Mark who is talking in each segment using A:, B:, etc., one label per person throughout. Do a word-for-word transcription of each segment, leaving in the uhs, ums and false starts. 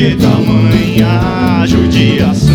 A: que tamanha judiação?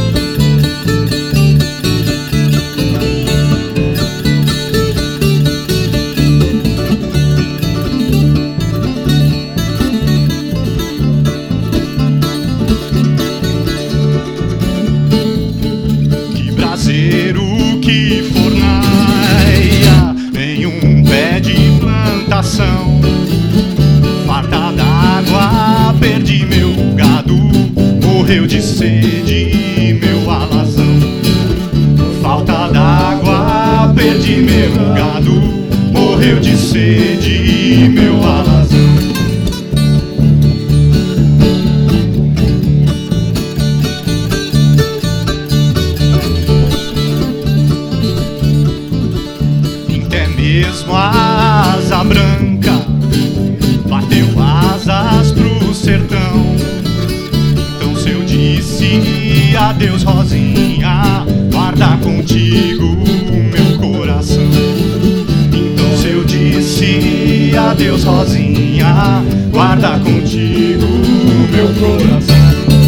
A: Que braseiro, que fornaia, em um pé de plantação. Farta d'água, perdi meu gado, morreu de sede meu alazão. Falta d'água, perdi meu gado, morreu de sede meu alazão. Até mesmo a asa branca bateu asas pro sertão. Então se eu disse adeus, Rosinha, guarda contigo meu coração. Então se eu disse adeus, Rosinha, guarda contigo meu coração.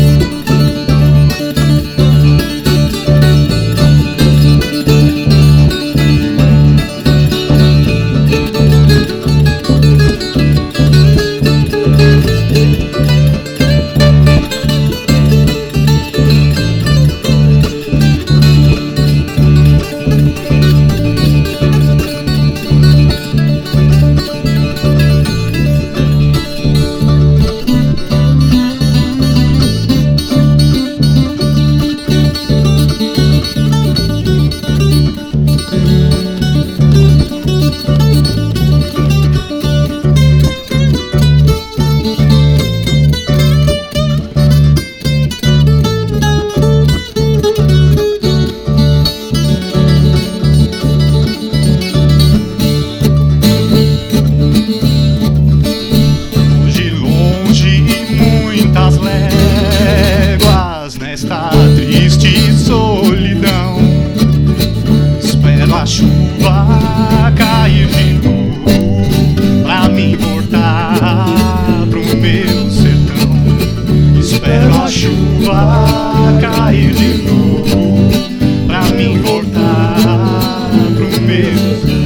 A: Nesta triste solidão, espero a chuva cair de novo pra me voltar pro meu sertão. Espero a chuva cair de novo pra me voltar pro meu sertão.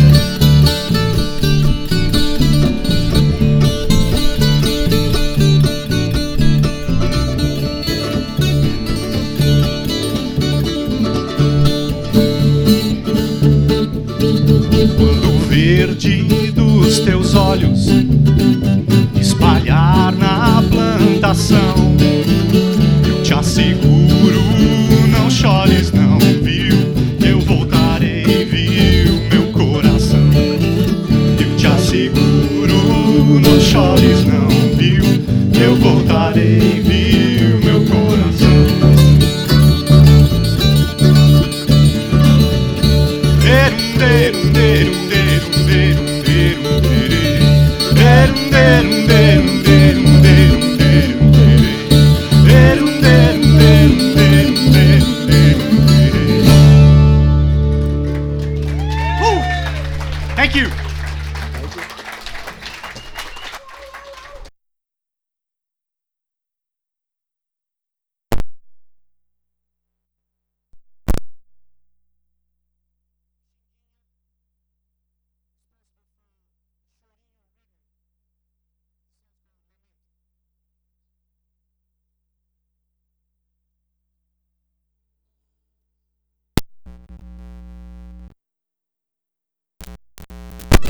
A: Quando o verde dos teus olhos espalhar na plantação, eu te asseguro, não chores não, viu? Eu voltarei, viu, meu coração. Eu te asseguro, não chores não, viu? Eu voltarei, viu?